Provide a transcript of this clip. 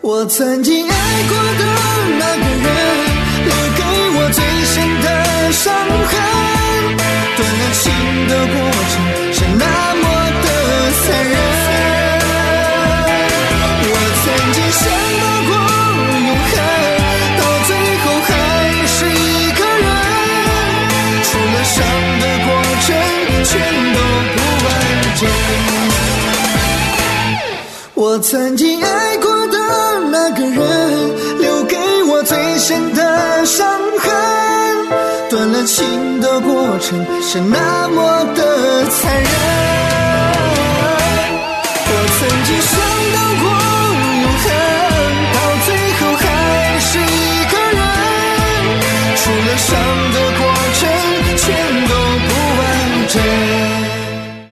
我曾经爱过的那个人，留给我最深的伤痕，断了情的过程是那么的残忍。我曾经想到过永恒，到最后还是一个人，除了伤的过程全都不完整。我曾经爱过的那个人，留给我最深的伤痕，断了情的过程是那么的残忍。